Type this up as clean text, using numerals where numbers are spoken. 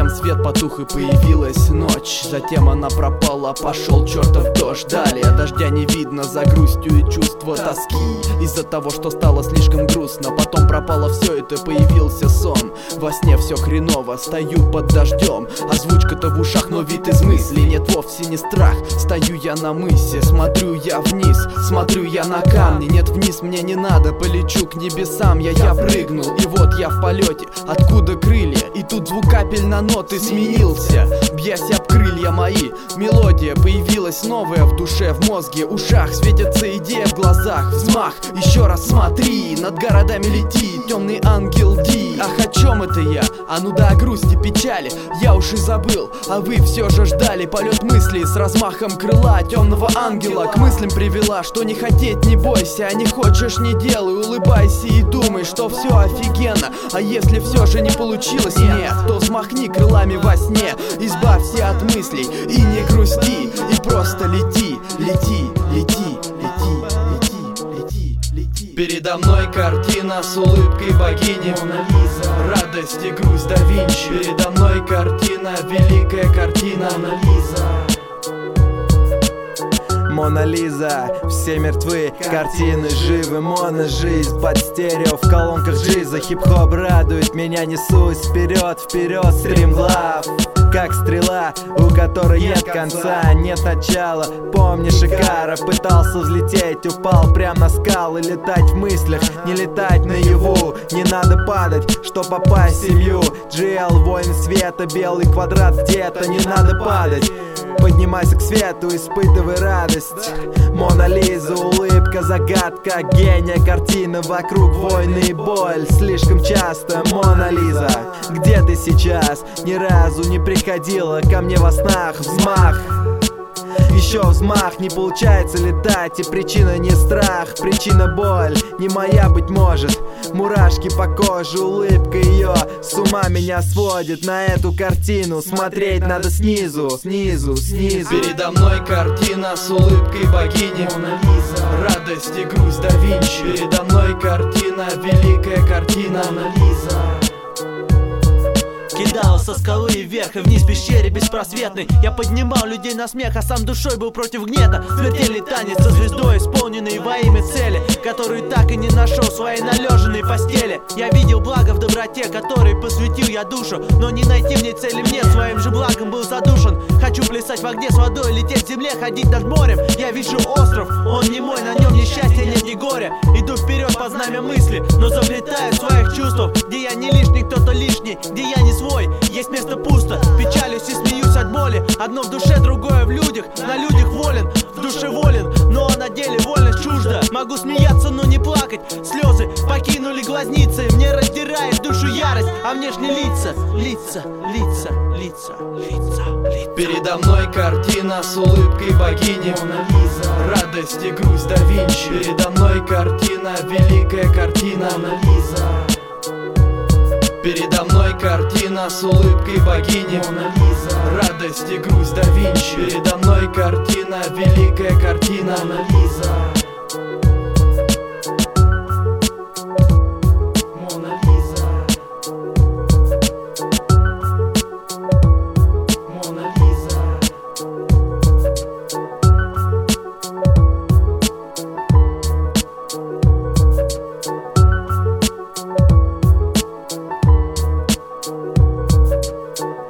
туман, свет потух и появилась ночь. Затем она пропала, пошел чертов дождь. Далее дождя не видно за грустью и чувство тоски, из-за того, что стало слишком грустно. Потом пропало все это, появился сон. Во сне все хреново, стою под дождем. Озвучка-то в ушах, но вид из мысли. Нет, вовсе не страх, стою я на мысе. Смотрю я вниз, смотрю я на камни. Нет, вниз мне не надо, полечу к небесам. Я прыгнул, и вот я в полете. Откуда крылья? И тут звук капель на ноты сменился. Бьясь об крылья мои, мелодия появилась новая в душе, в мозге, ушах. Светится идея в глазах, взмах. Еще раз смотри, над городами лети темный ангел Ди. Ах, о чем это я? А ну да, о грусти, печали я уж и забыл, а вы все же ждали. Полет мыслей с размахом крыла темного ангела к мыслям привела, что не хотеть не бойся, а не хочешь не делай. Улыбайся и думай, что все офигенно. А если все же не получилось, нет, то взмахни крылами во сне. Избавься от мыслей и не грусти, и просто лети, лети, лети, лети, лети, лети, лети. Передо мной картина с улыбкой богини Мона Лиза, радость и грусть да Винчи. Передо мной картина, великая картина Мона Лиза. Мона Лиза, все мертвы, картины живы. Мона жизнь под стерео в колонках жиза. Хип-хоп радует меня, несусь вперед, вперед, стримглав. Как стрела, у которой нет конца, нет начала. Помнишь, Икара пытался взлететь, упал прямо на скалы. Летать в мыслях, не летать наяву. Не надо падать, чтоб попасть в семью. GL, воин света, белый квадрат где-то. Не надо падать, поднимайся к свету, испытывай радость. Мона Лиза, улыбка, загадка, гения, картина. Вокруг войны и боль, слишком часто. Мона Лиза, где ты сейчас? Ни разу не приходила ко мне во снах. Взмах, еще взмах, не получается летать. И причина не страх, причина боль, не моя быть может. Мурашки по коже, улыбка ее с ума меня сводит. На эту картину смотреть надо снизу, снизу, снизу. Передо мной картина с улыбкой богини Мона Лиза, радость и грусть да Винчи. Передо мной картина, великая картина Мона Лиза. Кидала со скалы вверх и вниз в пещере беспросветной. Я поднимал людей на смех, а сам душой был против гнета. Смертельный танец со звездой, исполненный во имя цели, которую так и не нашел в своей належенной постели. Я видел благо в доброте, которой посвятил я душу, но не найти в ней цели мне, своим же благом был задушен. Хочу плясать в огне с водой, лететь в земле, ходить над морем. Я вижу остров, он не мой, на нем ни счастья, нет ни горя. Иду вперед по знамя мысли, но заплетаю своих чувств. Где я не лишний, кто-то лишний, где я не свой. Есть место пусто, печалюсь и смеюсь от боли. Одно в душе, другое в людях. На людях волен, в душе волен, но на деле вольность чужда. Могу смеяться, но не плакать. Слезы покинули глазницы, мне раздирает душу ярость. А внешне лица, лица, лица, лица, лица, лица. Передо мной картина с улыбкой богини Мона Лиза, радость и грусть да Винчи. Передо мной картина, великая картина Мона Лиза. Передо мной картина с улыбкой богини Мона Лиза, радость и грусть да Винчи. Передо мной картина, великая картина Мона Лиза.